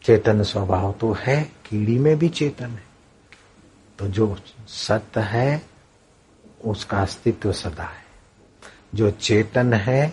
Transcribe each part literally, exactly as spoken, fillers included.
चेतन स्वभाव तो है, कीड़ी में भी चेतन है। तो जो सत्य है उसका अस्तित्व सदा है। जो चेतन है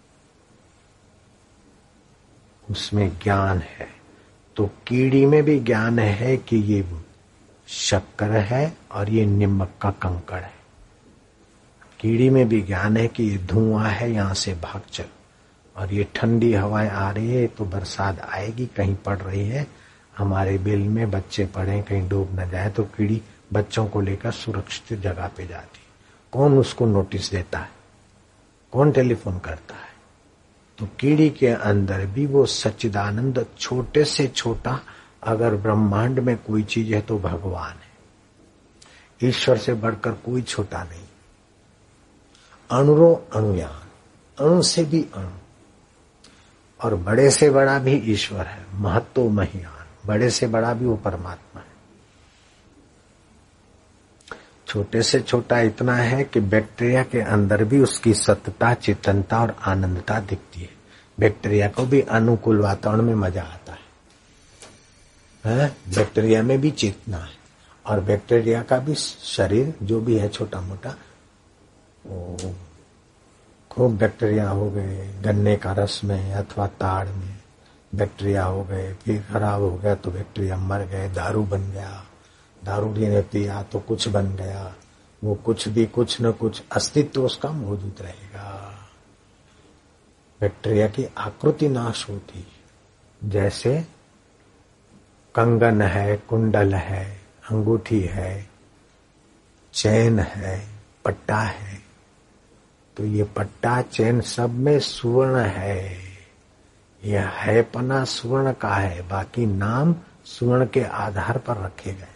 उसमें ज्ञान है। तो कीड़ी में भी ज्ञान है कि ये शक्कर है और ये नमक का कंकड़ है। कीड़ी में भी ज्ञान है कि ये धुआं है, यहां से भाग चल। और ये ठंडी हवाएं आ रही है तो बरसात आएगी, कहीं पड़ रही है, हमारे बिल में बच्चे पड़े, कहीं डूब न जाए, तो कीड़ी बच्चों को लेकर सुरक्षित जगह पे जाती। कौन उसको नोटिस देता है? कौन टेलीफोन करता है? तो कीड़ी के अंदर भी वो सच्चिदानंद, छोटे से छोटा, अगर ब्रह्मांड में कोई चीज है तो भगवान है। ईश्वर से बढ़कर कोई छोटा नहीं। अणुरो अणुयान, अणु से भी अणु, और बड़े से बड़ा भी ईश्वर है। महत्व महियान, बड़े से बड़ा भी वो परमात्मा है। छोटे से छोटा इतना है कि बैक्टीरिया के अंदर भी उसकी सत्ता, चेतनता और आनंदता दिखती है। बैक्टीरिया को भी अनुकूल वातावरण में मजा आता है, है? बैक्टीरिया में भी चेतना है। और बैक्टीरिया का भी शरीर जो भी है छोटा मोटा, वो खूब बैक्टीरिया हो गए गन्ने का रस में अथवा ताड़ में, बैक्टीरिया हो गए, फिर खराब हो गया तो बैक्टीरिया मर गए, दारू बन गया, दारू ने पिया तो कुछ बन गया। वो कुछ भी कुछ न कुछ अस्तित्व उसका मौजूद रहेगा। बैक्टीरिया की आकृति नाश होती, जैसे कंगन है, कुंडल है, अंगूठी है, चैन है, पट्टा है, तो ये पट्टा चैन सब में सुवर्ण है। यह है पना सुवर्ण का है, बाकी नाम सुवर्ण के आधार पर रखे गए।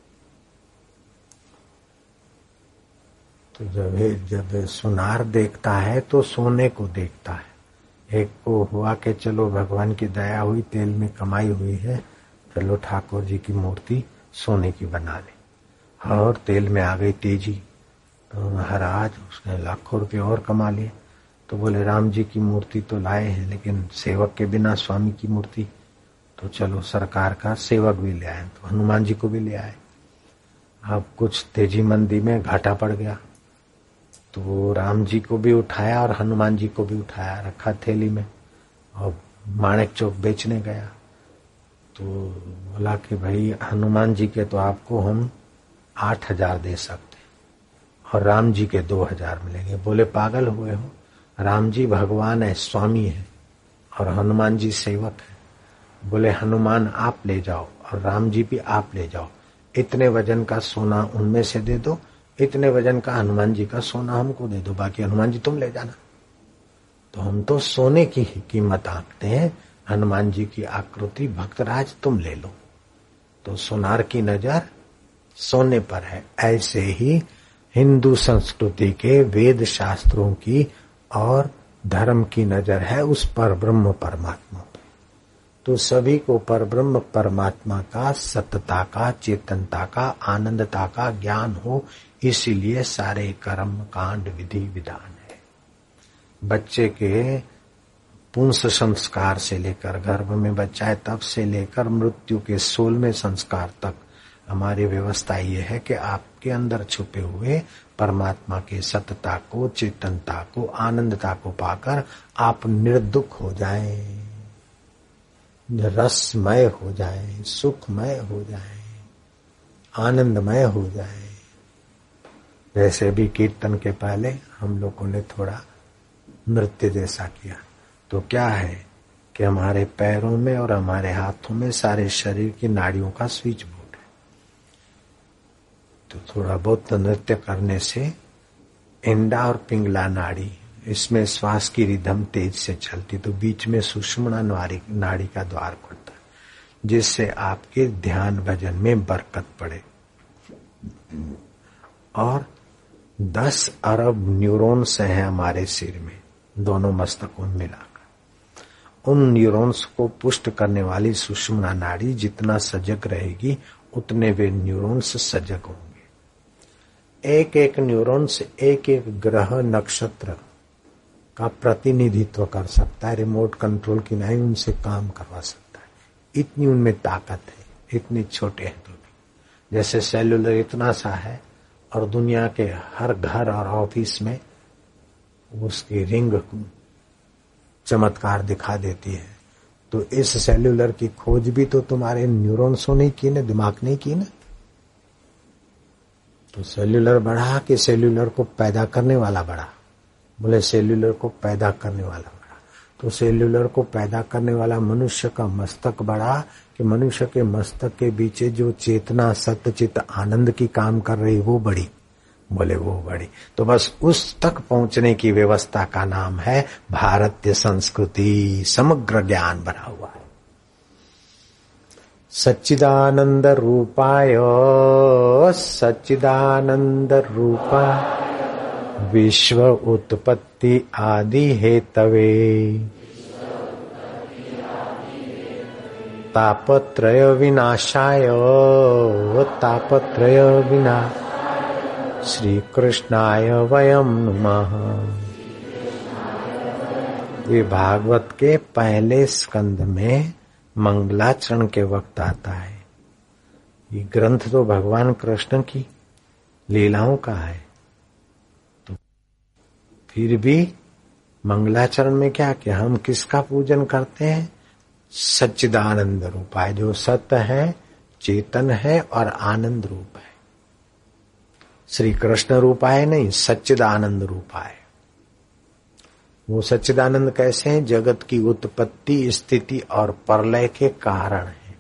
तो जब जब सुनार देखता है तो सोने को देखता है। एक को हुआ कि चलो भगवान की दया हुई, तेल में कमाई हुई है, चलो ठाकुर जी की मूर्ति सोने की बना ले। और तेल में आ गई तेजी, तो महाराज उसने लाखों रुपए और कमा लिए। तो बोले राम जी की मूर्ति तो लाए हैं, लेकिन सेवक के बिना स्वामी की मूर्ति, तो चलो सरकार का सेवक भी ले आए। तो हनुमान जी को भी ले आए। अब कुछ तेजी मंदी में घाटा पड़ गया, तो राम जी को भी उठाया और हनुमान जी को भी उठाया, रखा थैली में, और माणिक चौक बेचने गया। तो बोला कि भाई हनुमान जी के तो आपको हम आठ हजार दे सकते और राम जी के दो हजार मिलेंगे। बोले पागल हुए हो, राम जी भगवान है, स्वामी है, और हनुमान जी सेवक है। बोले हनुमान आप ले जाओ और राम जी भी आप ले जाओ, इतने वजन का सोना उनमें से दे दो, इतने वजन का हनुमान जी का सोना हमको दे दो, बाकी हनुमान जी तुम ले जाना। तो हम तो सोने की ही कीमत आंकते हैं, हनुमान जी की आकृति भक्तराज तुम ले लो। तो सोनार की नजर सोने पर है। ऐसे ही हिंदू संस्कृति के वेद शास्त्रों की और धर्म की नजर है उस पर ब्रह्म परमात्मा पे। तो सभी को पर ब्रह्म परमात्मा का, सत्ता का, चेतनता का, आनंदता का ज्ञान हो, इसीलिए सारे कर्म कांड विधि विधान है। बच्चे के पुंस संस्कार से लेकर, गर्भ में बच्चा है तब से लेकर मृत्यु के सोलहवें संस्कार तक हमारी व्यवस्था ये है कि आपके अंदर छुपे हुए परमात्मा के सत्ता को, चेतनता को, आनंदता को पाकर आप निर्दुख हो जाएं, रसमय हो जाएं, सुखमय हो जाएं, आनंदमय हो जाएं। वैसे भी कीर्तन के पहले हम लोगों ने थोड़ा नृत्य जैसा किया। तो क्या है कि हमारे पैरों में और हमारे हाथों में सारे शरीर की नाड़ियों का स्विच बोर्ड है। तो थोड़ा बहुत नृत्य करने से इंडा और पिंगला नाड़ी, इसमें श्वास की रिदम तेज से चलती, तो बीच में सुषुम्ना नाड़ी नाड़ी का द्वार खुलता है, जिससे आपके ध्यान भजन में बरकत पड़े। और दस अरब न्यूरॉन्स हैं हमारे सिर में, दोनों मस्तकों में मिलाकर। उन न्यूरॉन्स को पुष्ट करने वाली सुषुम्ना नाड़ी जितना सजग रहेगी, उतने वे न्यूरॉन्स सजग होंगे। एक एक न्यूरॉन्स एक एक ग्रह नक्षत्र का प्रतिनिधित्व कर सकता है, रिमोट कंट्रोल की नहीं उनसे काम करवा सकता है। इतनी उनमें ताकत है, इतनी छोटे हैं तो भी। जैसे सेल्यूलर इतना सा है और दुनिया के हर घर और ऑफिस में उसकी रिंग चमत्कार दिखा देती है, तो इस सेल्यूलर की खोज भी तो तुम्हारे न्यूरॉन्सों ने की ना, दिमाग ने की ना। तो सेल्यूलर बढ़ा कि सेल्यूलर को पैदा करने वाला बढ़ा? बोले सेल्यूलर को पैदा करने वाला बढ़ा। तो सेल्यूलर को पैदा करने वाला मनुष्य का मस्तक बढ़ा कि मनुष्य के मस्तक के पीछे जो चेतना सत्यचित आनंद की काम कर रही वो बड़ी? बोले वो बड़ी। तो बस उस तक पहुंचने की व्यवस्था का नाम है भारतीय संस्कृति, समग्र ज्ञान भरा हुआ है। सच्चिदानंद रूपाय सच्चिदानंद रूपाय विश्व उत्पत्ति आदि हेतवे तापत्रय विनाशाय तापत्रय विना श्री कृष्णाय वयम नमः। ये भागवत के पहले स्कंद में मंगलाचरण के वक्त आता है। ये ग्रंथ तो भगवान कृष्ण की लीलाओं का है, तो फिर भी मंगलाचरण में क्या कि हम किसका पूजन करते हैं? सच्चिदानंद रूपाय, जो सत्य है, चेतन है और आनंद रूप है। श्री कृष्ण रूपाय नहीं, सच्चिदानंद रूपाय। वो सच्चिदानंद कैसे हैं? जगत की उत्पत्ति, स्थिति और प्रलय के कारण है।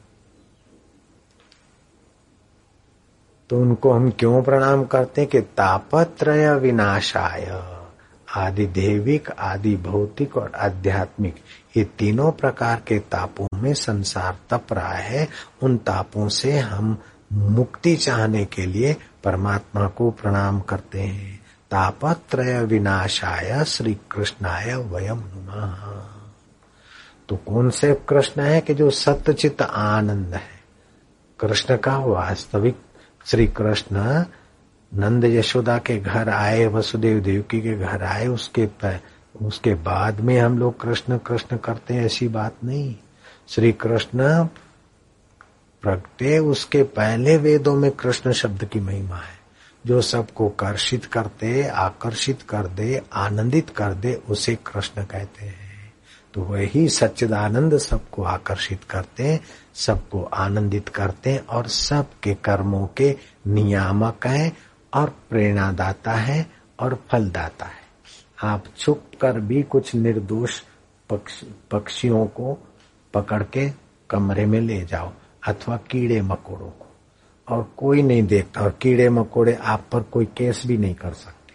तो उनको हम क्यों प्रणाम करते हैं कि तापत्रय विनाशाय, आदि दैविक, आदि भौतिक और आध्यात्मिक, ये तीनों प्रकार के तापों में संसार तप रहा है। उन तापों से हम मुक्ति चाहने के लिए परमात्मा को प्रणाम करते हैं। तापत्रय विनाशाय श्री कृष्णाय वयम नमः। तो कौन से कृष्ण है कि जो सत्यचित आनंद है? कृष्ण का वास्तविक श्री कृष्ण नंद यशोदा के घर आए, वसुदेव देवकी के घर आए, उसके उसके बाद में हम लोग कृष्ण कृष्ण करते हैं, ऐसी बात नहीं। श्री कृष्ण प्रगटे उसके पहले वेदों में कृष्ण शब्द की महिमा है, जो सबको कर्षित करते, आकर्षित कर दे, आनंदित कर दे, उसे कृष्ण कहते हैं। तो वही सच्चिदानंद सबको आकर्षित करते, सबको आनंदित करते और सबके कर्मों के नियामक हैं और प्रेरणादाता है और फलदाता है। आप छुप कर भी कुछ निर्दोष पक्ष, पक्षियों को पकड़ के कमरे में ले जाओ, अथवा कीड़े मकोड़ों को, और कोई नहीं देखता, और कीड़े मकोड़े आप पर कोई केस भी नहीं कर सकते,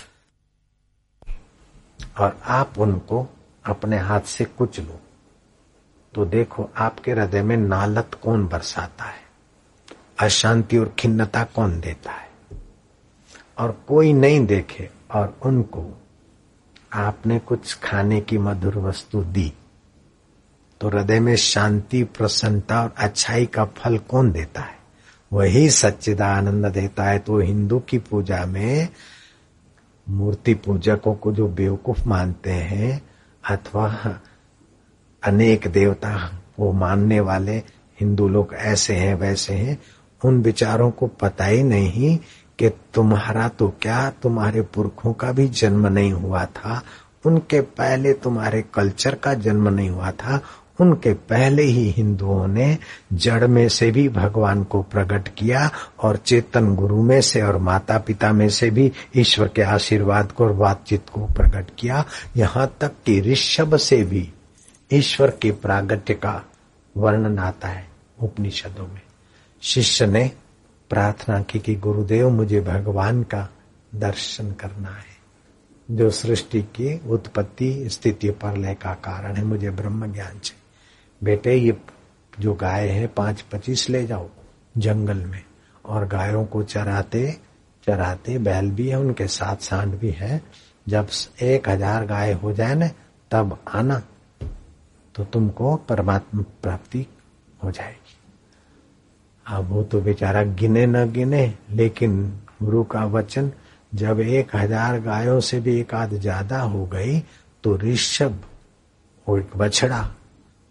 और आप उनको अपने हाथ से कुचलो, तो देखो आपके हृदय में नालत कौन बरसाता है, अशांति और खिन्नता कौन देता है। और कोई नहीं देखे और उनको आपने कुछ खाने की मधुर वस्तु दी, तो हृदय में शांति, प्रसन्नता और अच्छाई का फल कौन देता है? वही सच्चिदानंद देता है। तो हिंदू की पूजा में मूर्ति पूजकों को जो बेवकूफ मानते हैं, अथवा अनेक देवता वो मानने वाले हिंदू लोग ऐसे हैं वैसे हैं, उन विचारों को पता ही नहीं कि तुम्हारा तो क्या, तुम्हारे पुरखों का भी जन्म नहीं हुआ था, उनके पहले तुम्हारे कल्चर का जन्म नहीं हुआ था, उनके पहले ही हिंदुओं ने जड़ में से भी भगवान को प्रकट किया और चेतन गुरु में से और माता पिता में से भी ईश्वर के आशीर्वाद को और बातचीत को प्रकट किया। यहाँ तक कि ऋषभ से भी ईश्वर के प्रागट्य का वर्णन आता है उपनिषदों में। शिष्य ने प्रार्थना की कि गुरुदेव मुझे भगवान का दर्शन करना है, जो सृष्टि की उत्पत्ति स्थिति प्रलय का कारण है, मुझे ब्रह्म ज्ञान चाहिए। बेटे ये जो गाय है पांच पच्चीस ले जाओ जंगल में, और गायों को चराते चराते, बैल भी है उनके साथ, सांड भी है, जब एक हजार गाय हो जाए ना तब आना, तो तुमको परमात्मा प्राप्ति हो जाएगी। अब वो तो बेचारा गिने न गिने, लेकिन गुरु का वचन, जब एक हजार गायों से भी एक आध ज्यादा हो गई तो ऋषभ, वो एक बछड़ा,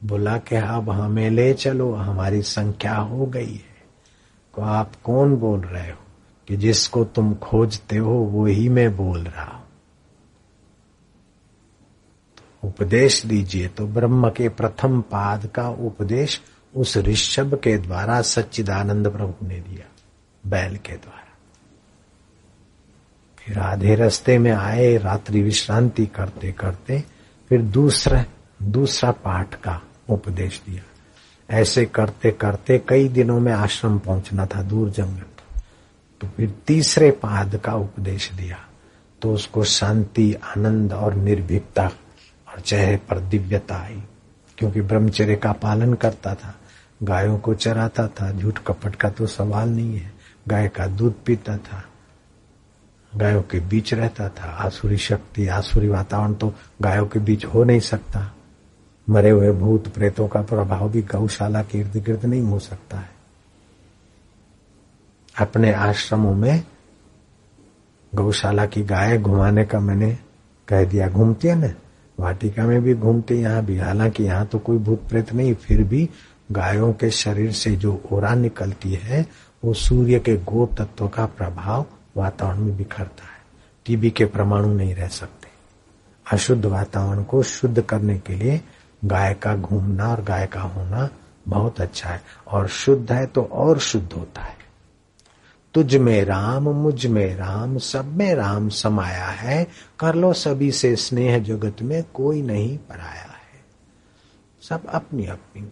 बोला कि अब हमें ले चलो, हमारी संख्या हो गई है। तो आप कौन बोल रहे हो? कि जिसको तुम खोजते हो वो ही मैं बोल रहा हूं। तो उपदेश दीजिए। तो ब्रह्म के प्रथम पाद का उपदेश उस ऋषभ के द्वारा सच्चिदानंद प्रभु ने दिया, बैल के द्वारा। फिर आधे रास्ते में आए, रात्रि विश्रांति करते करते फिर दूसरा दूसरा पाठ का उपदेश दिया। ऐसे करते करते कई दिनों में आश्रम पहुंचना था, दूर जंगल। तो फिर तीसरे पाद का उपदेश दिया। तो उसको शांति, आनंद और निर्भीकता और चेहरे पर दिव्यता आई, क्योंकि ब्रह्मचर्य का पालन करता था, गायों को चराता था, झूठ कपट का तो सवाल नहीं है, गाय का दूध पीता था, गायों के बीच रहता था। आसुरी शक्ति, आसुरी वातावरण तो गायों के बीच हो नहीं सकता। मरे हुए भूत प्रेतों का प्रभाव भी गौशाला के इर्द गिर्द नहीं हो सकता है। अपने आश्रमों में गौशाला की गाय घुमाने का मैंने कह दिया, घूमती है ना, वाटिका में भी घूमती, यहाँ भी। हालांकि यहाँ तो कोई भूत प्रेत नहीं, फिर भी गायों के शरीर से जो ओरा निकलती है वो सूर्य के गो तत्व का प्रभाव वातावरण में बिखरता है। टीबी के परमाणु नहीं रह सकते। अशुद्ध वातावरण को शुद्ध करने के लिए गाय का घूमना और गाय का होना बहुत अच्छा है। और शुद्ध है तो और शुद्ध होता है। तुझ में राम, मुझ में राम, सब में राम समाया है, कर लो सभी से स्नेह, जगत में कोई नहीं पराया है। सब अपनी अपनी।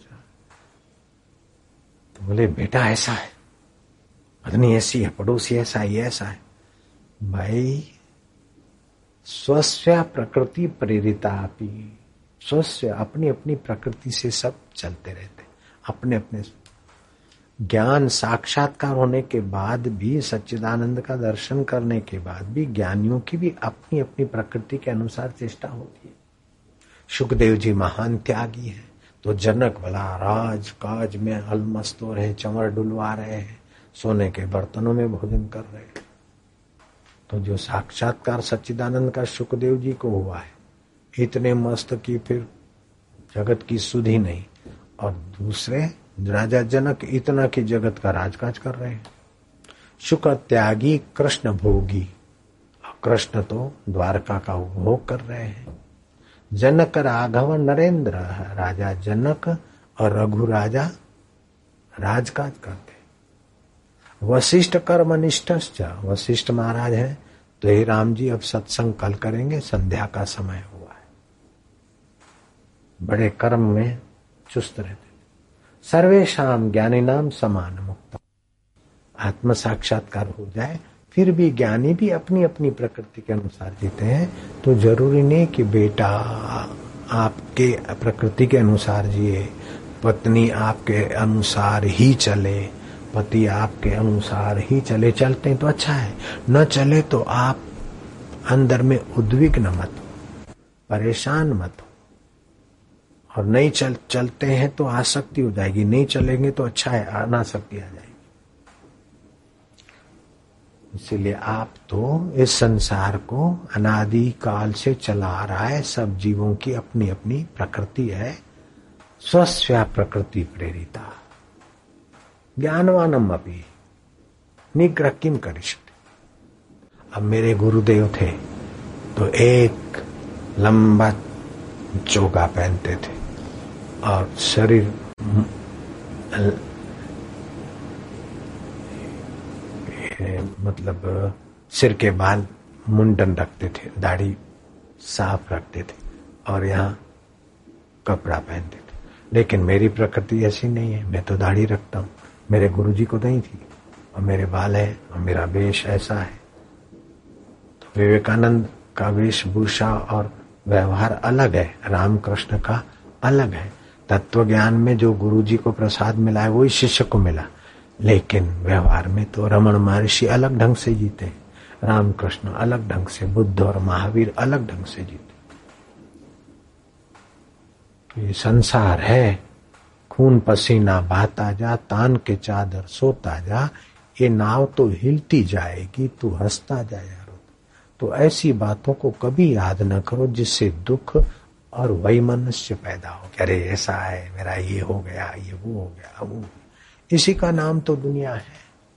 तो बोले बेटा ऐसा है, पत्नी ऐसी है, पड़ोसी ऐसा है, ऐसा है। भाई स्वस्य प्रकृति प्रेरिता अपि, स्वस्य अपनी अपनी प्रकृति से सब चलते रहते, अपने अपने। ज्ञान साक्षात्कार होने के बाद भी, सच्चिदानंद का दर्शन करने के बाद भी ज्ञानियों की भी अपनी अपनी प्रकृति के अनुसार चेष्टा होती है। शुकदेव जी महान त्यागी है, तो जनक भला राज काज में अलमस्त हो रहे, चंवर डुलवा रहे हैं, सोने के बर्तनों में भोजन कर रहे हैं। तो जो साक्षात्कार सच्चिदानंद का शुकदेव जी को हुआ है, इतने मस्त की फिर जगत की सुधि नहीं। और दूसरे राजा जनक इतना कि जगत का राजकाज कर रहे हैं। शुक त्यागी कृष्ण भोगी, कृष्ण तो द्वारका का उपभोग कर रहे हैं। जनक राघव नरेंद्र, राजा जनक और रघु राजा राजकाज करते। वशिष्ठ कर्मनिष्ठ, वशिष्ठ महाराज है तो हे राम जी अब सत्संग कल करेंगे, संध्या का समय हुआ है। बड़े कर्म में चुस्त रहते। सर्वेशाम ज्ञानिनाम समान मुक्त, आत्म साक्षात्कार हो जाए फिर भी ज्ञानी भी अपनी अपनी प्रकृति के अनुसार जीते हैं। तो जरूरी नहीं कि बेटा आपके प्रकृति के अनुसार जिए, पत्नी आपके अनुसार ही चले, पति आपके अनुसार ही चले। चलते तो अच्छा है, न चले तो आप अंदर में उद्विग्न मत हो, परेशान मत हो। और नहीं चल चलते हैं तो आसक्ति हो जाएगी, नहीं चलेंगे तो अच्छा है, अनासक्ति आ जाएगी। इसीलिए आप तो इस संसार को अनादि काल से चला आ रहा है। सब जीवों की अपनी अपनी प्रकृति है। स्वस्या प्रकृति प्रेरिता ज्ञानवानम अपि निग्रह किम करिष्यति। अब मेरे गुरुदेव थे तो एक लंबा चोगा पहनते थे और शरीर मतलब सिर के बाल मुंडन रखते थे, दाढ़ी साफ रखते थे और यहाँ कपड़ा पहनते थे। लेकिन मेरी प्रकृति ऐसी नहीं है, मैं तो दाढ़ी रखता हूँ। मेरे गुरुजी को नहीं थी और मेरे बाल है और मेरा वेश ऐसा है। तो विवेकानंद का वेशभूषा और व्यवहार अलग है, रामकृष्ण का अलग है। तत्व ज्ञान में जो गुरुजी को प्रसाद मिला है वही शिष्य को मिला, लेकिन व्यवहार में तो रमण महर्षि अलग ढंग से जीते, रामकृष्ण अलग ढंग से, बुद्ध और महावीर अलग ढंग से जीते। तो ये संसार है, खून पसीना बहाता जा, तान के चादर सोता जा, ये नाव तो हिलती जाएगी, तू हंसता जा यारो। तो ऐसी बातों को कभी याद न करो जिससे दुख और वही मनुष्य पैदा हो कि अरे ऐसा है, मेरा ये हो गया, ये वो हो गया, वो। इसी का नाम तो दुनिया है।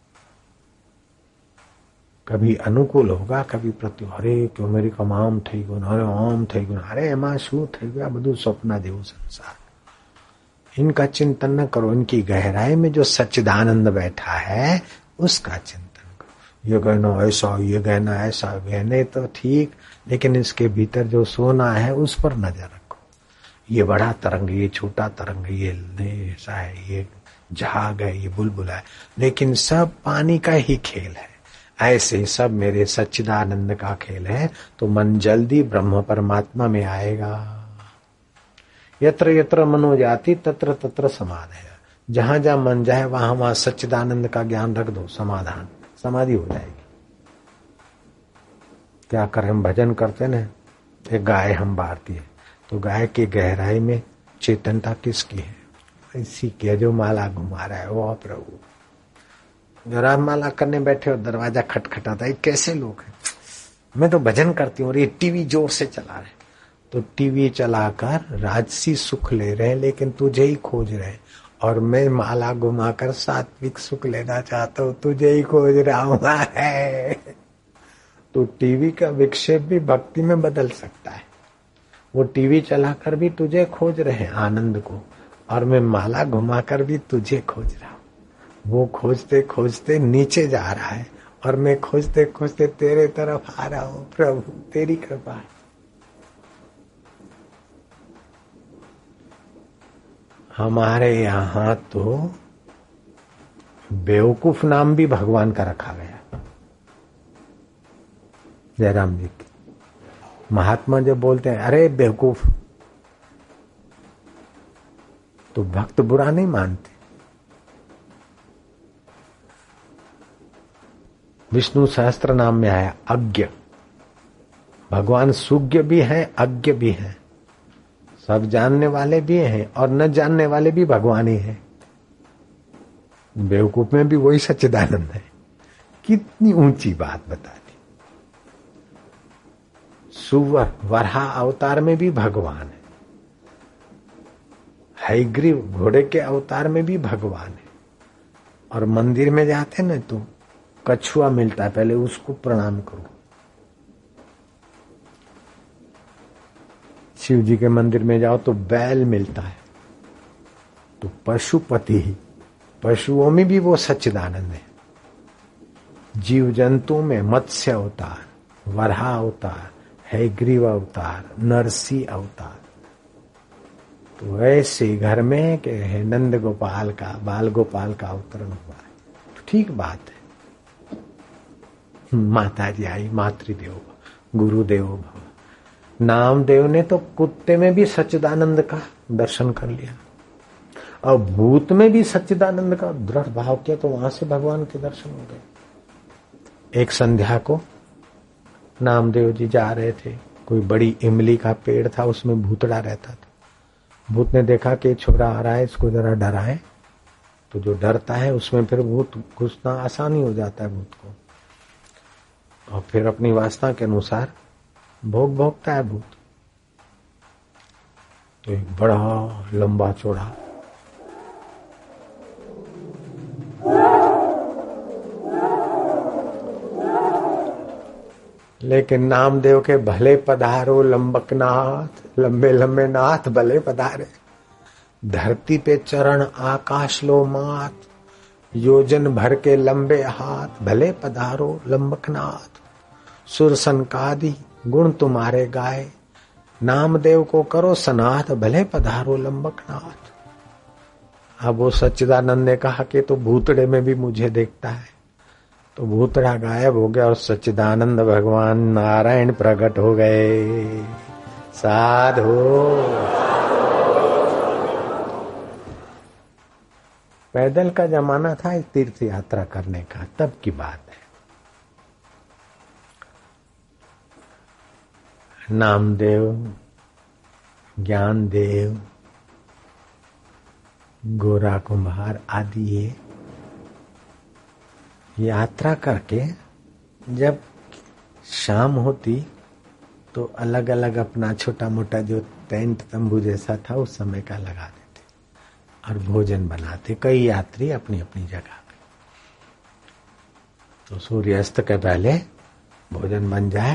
कभी अनुकूल होगा, कभी प्रति, अरे क्यों मेरी कम आम थी गुण, अरे आम थी गुण, अरे एमा शू थी गया, બધું स्वप्न देव संसार। इनका चिंतन न करो, इनकी गहराई में जो सच्चिदानंद बैठा है उसका चिंतन करो। ये गहना ऐसा, ये गहना ऐसा, गहने तो ठीक, लेकिन इसके भीतर जो सोना है उस पर नजर रखो। ये बड़ा तरंग, ये छोटा तरंग, ये ऐसा है, ये झाग है, ये बुलबुला है, लेकिन सब पानी का ही खेल है। ऐसे सब मेरे सच्चिदानंद का खेल है, तो मन जल्दी ब्रह्म परमात्मा में आएगा। यत्र यत्र मनो जाति तत्र तत्र समाधि। जहां जहां मन जाए वहां वहां सच्चिदानंद का ज्ञान रख दो, समाधान, समाधि हो जाएगी। क्या करें, हम भजन करते ना, एक गाय हम बारती है, तो गाय की गहराई में चेतनता किसकी है? इसी की, जो माला घुमा रहा है वो प्रभु। जरा माला करने बैठे हो, दरवाजा खटखटाता है, कैसे लोग हैं? मैं तो भजन करती हूँ और ये टीवी जोर से चला रहे, तो टीवी चलाकर राजसी सुख ले रहे हैं, लेकिन तुझे ही खोज रहे हैं। और मैं माला घुमाकर सात्विक सुख लेना चाहता हूँ, तुझे ही खोज रहा हूँ है। तो टीवी का विक्षेप भी भक्ति में बदल सकता है। वो टीवी चलाकर भी तुझे खोज रहे हैं आनंद को, और मैं माला घुमाकर भी तुझे खोज रहा हूँ। वो खोजते खोजते नीचे जा रहा है और मैं खोजते खोजते तेरे तरफ आ रहा हूँ। प्रभु तेरी कृपा है। हमारे यहाँ तो बेवकूफ नाम भी भगवान का रखा गया। जयराम जी की महात्मा जब बोलते हैं अरे बेवकूफ, तो भक्त बुरा नहीं मानते। विष्णु सहस्त्र नाम में आया अज्ञ। भगवान सुज्ञ भी है, अज्ञ भी है, सब जानने वाले भी हैं और न जानने वाले भी भगवान ही है। बेवकूफ में भी वही सच्चिदानंद है। कितनी ऊंची बात बता दी। सुवर वरहा अवतार में भी भगवान है, हैग्रीव घोड़े के अवतार में भी भगवान है। और मंदिर में जाते ना तो कछुआ मिलता है, पहले उसको प्रणाम करो। शिव जी के मंदिर में जाओ तो बैल मिलता है, तो पशुपति ही, पशुओं में भी वो सच्चिदानंद है। जीव जंतु में मत्स्य अवतार, वराह अवतार, हैग्रीव अवतार, नरसी अवतार। तो ऐसे घर में के है नंद गोपाल का, बाल गोपाल का अवतरण हुआ है, तो ठीक बात है। माता जी आई, मातृदेव गुरुदेव भव। नामदेव ने तो कुत्ते में भी सच्चिदानंद का दर्शन कर लिया और भूत में भी सच्चिदानंद का दृढ़ भाव किया, तो वहां से भगवान के दर्शन हो गए। एक संध्या को नामदेव जी जा रहे थे, कोई बड़ी इमली का पेड़ था, उसमें भूतड़ा रहता था। भूत ने देखा कि छोरा आ रहा है, इसको जरा डराए। तो जो डरता है उसमें फिर भूत घुसना आसानी हो जाता है भूत को, और फिर अपनी वासना के अनुसार भोग भोगता है भूत। तो एक बड़ा लंबा चौड़ा लेकिन नामदेव के भले पधारो लंबकनाथ, लंबे लंबे नाथ भले पधारे। धरती पे चरण आकाश लो मात, योजन भर के लंबे हाथ, भले पधारो लंबकनाथ। सुर सनकादि गुण तुम्हारे गाए, नामदेव को करो सनाथ, भले पधारो लंबकनाथ। अब वो सच्चिदानंद ने कहा कि तो भूतड़े में भी मुझे देखता है। तो भूतड़ा गायब हो गया और सच्चिदानंद भगवान नारायण प्रकट हो गए। साधु पैदल का जमाना था तीर्थ यात्रा करने का, तब की बात है। नामदेव, ज्ञानदेव, गोरा कुम्हार आदि ये यात्रा करके जब शाम होती तो अलग अलग अपना छोटा मोटा जो टेंट तंबू जैसा था उस समय का लगा देते और भोजन बनाते, कई यात्री अपनी अपनी जगह पे। तो सूर्यास्त के पहले भोजन बन जाए,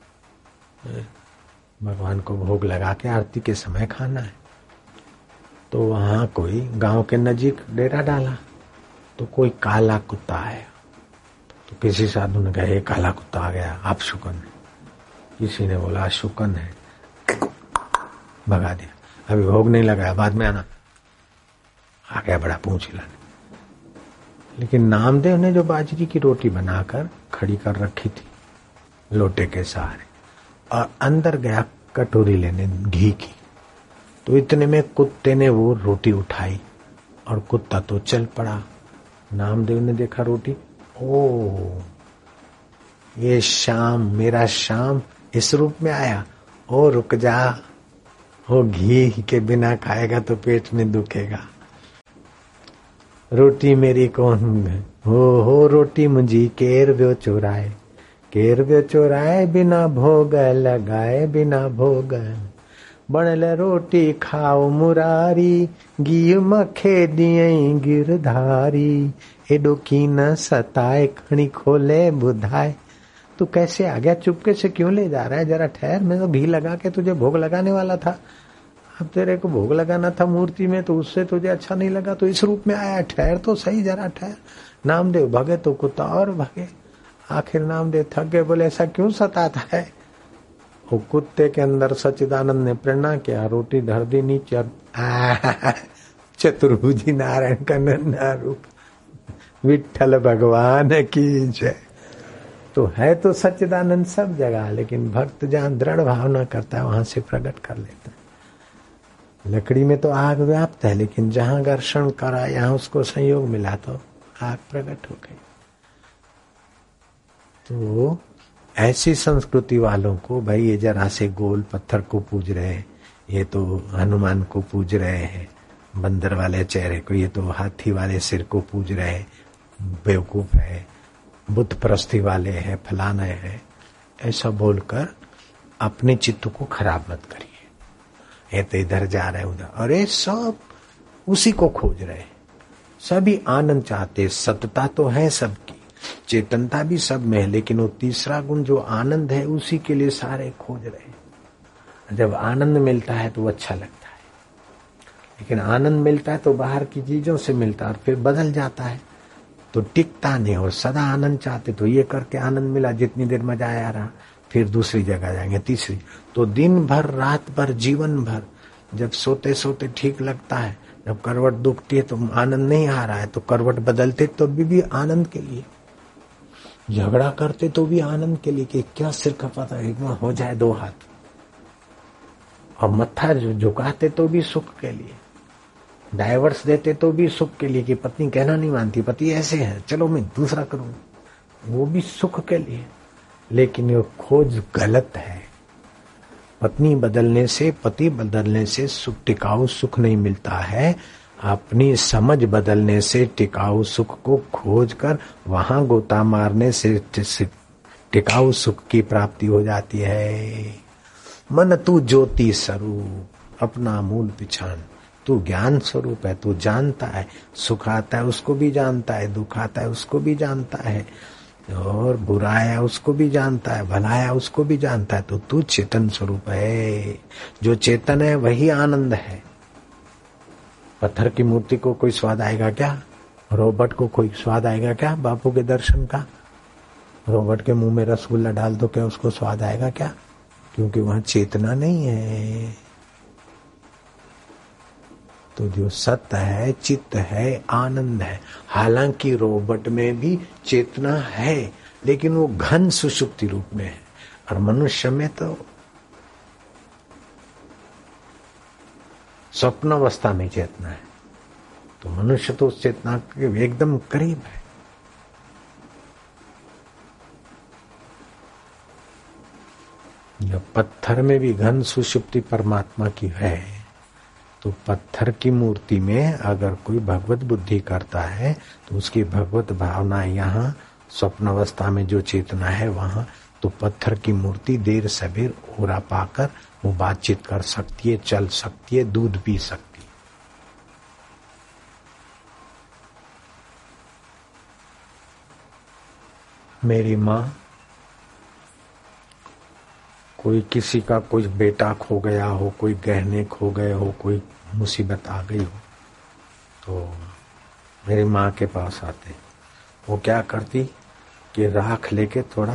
भगवान को भोग लगा के आरती के समय खाना है। तो वहां कोई गांव के नजीक डेरा डाला, तो कोई काला कुत्ता आया। तो किसी साधु ने कहा, ये काला कुत्ता आ गया, आप शुकन है। किसी ने बोला शुकन है, भगा दिया। अभी भोग नहीं लगाया, बाद में आना। आ गया बड़ा पूंछ हिलाने। लेकिन नामदेव ने जो बाजरी की रोटी बनाकर खड़ी कर रखी थी लोटे के सहारे, और अंदर गया कटोरी लेने घी की, तो इतने में कुत्ते ने वो रोटी उठाई और कुत्ता तो चल पड़ा। नामदेव ने देखा रोटी, ओ ये शाम, मेरा शाम इस रूप में आया। ओ रुक जा, हो घी के बिना खाएगा तो पेट में दुखेगा। रोटी मेरी कौन हो हो रोटी मुझी केर व्यो चुराए, केर व्यो चुराए बिना भोग लगाए, बिना भोग बनल रोटी खाओ मुरारी, घी मखे दियई गिरधारी, एडो की न सताए खणी खोले बुधाए। तू कैसे आ गया, चुपके से क्यों ले जा रहा है, जरा ठहर, मैं तो घी लगा के तुझे भोग लगाने वाला था। अब तेरे को भोग लगाना था मूर्ति में, तो उससे तुझे अच्छा नहीं लगा तो इस रूप में आया, ठहर तो सही, जरा ठहर। नामदेव भगे तो कुत्ता और भगे। आखिर नामदेव थक गए, बोले ऐसा क्यों सताता है। वो कुत्ते के अंदर सच्चिदानंद ने प्रेरणा किया, रोटी धर दी नीचे, चतुर्भुजी नारायण का नन्हा रूप, विठ्ठल भगवान की जय। तो है तो सच्चिदानंद सब जगह, लेकिन भक्त जहाँ दृढ़ भावना करता है वहां से प्रकट कर लेता है। लकड़ी में तो आग व्याप्त है, लेकिन जहां घर्षण करा, यहाँ उसको संयोग मिला तो आग प्रकट हो गई। तो ऐसी संस्कृति वालों को, भाई ये जरा से गोल पत्थर को पूज रहे हैं, ये तो हनुमान को पूज रहे हैं, बंदर वाले चेहरे को, ये तो हाथी वाले सिर को पूज रहे हैं, बेवकूफ है, बुद्ध प्रस्ती वाले हैं, फलाना है, ऐसा बोलकर अपने चित्त को खराब मत करिए। ये तो इधर जा रहे उधर, अरे सब उसी को खोज रहे, सभी आनंद चाहते, सतता तो है सबकी, चेतनता भी सब में है, लेकिन वो तीसरा गुण जो आनंद है उसी के लिए सारे खोज रहे। जब आनंद मिलता है तो अच्छा लगता है, लेकिन आनंद मिलता है तो बाहर की चीजों से मिलता है और फिर बदल जाता है तो टिकता नहीं। और सदा आनंद चाहते तो ये करके आनंद मिला, जितनी देर मजा आया रहा, फिर दूसरी जगह जाएंगे, तीसरी। तो दिन भर, रात भर, जीवन भर, जब सोते सोते ठीक लगता है, जब करवट दुखती है तो आनंद नहीं आ रहा है, तो करवट बदलते तो भी, भी आनंद के लिए, झगड़ा करते तो भी आनंद के लिए कि क्या सिर खपाता है, हो जाए दो हाथ, और मत्था झुकाते तो भी सुख के लिए, डाइवर्स देते तो भी सुख के लिए कि पत्नी कहना नहीं मानती, पति ऐसे है, चलो मैं दूसरा करूं, वो भी सुख के लिए। लेकिन ये खोज गलत है। पत्नी बदलने से, पति बदलने से सुख, टिकाऊ सुख नहीं मिलता है। अपनी समझ बदलने से टिकाऊ सुख को खोज कर वहां गोता मारने से टिकाऊ सुख की प्राप्ति हो जाती है। मन तू ज्योति स्वरूप, अपना मूल पिछान, तू ज्ञान स्वरूप है, तू जानता है, सुख आता है उसको भी जानता है, दुख आता है उसको भी जानता है, और बुरा आया उसको भी जानता है, भला आया उसको भी जानता है। तो तू चेतन स्वरूप है, जो चेतन है वही आनंद है। पत्थर की मूर्ति को कोई स्वाद आएगा क्या? रोबोट को कोई स्वाद आएगा क्या बापू के दर्शन का? रोबोट के मुंह में रसगुल्ला डाल दो, क्या उसको स्वाद आएगा क्या? क्योंकि वहां चेतना नहीं है। तो जो सत्य है, चित्त है, आनंद है। हालांकि रोबोट में भी चेतना है, लेकिन वो घन सुषुप्ति रूप में है, और मनुष्य में तो स्वप्नावस्था में चेतना है। तो मनुष्य तो उस चेतना के एकदम करीब है। जब पत्थर में भी घन सुषुप्ति परमात्मा की है, तो पत्थर की मूर्ति में अगर कोई भगवत बुद्धि करता है तो उसकी भगवत भावना यहाँ स्वप्नावस्था में जो चेतना है वहां तो पत्थर की मूर्ति देर सबेर ओरा पाकर वो बातचीत कर सकती है, चल सकती है, दूध पी सकती है। मेरी माँ, कोई किसी का कोई बेटा खो गया हो, कोई गहने खो गए हो, कोई मुसीबत आ गई हो, तो मेरी माँ के पास आते। वो क्या करती कि राख लेके थोड़ा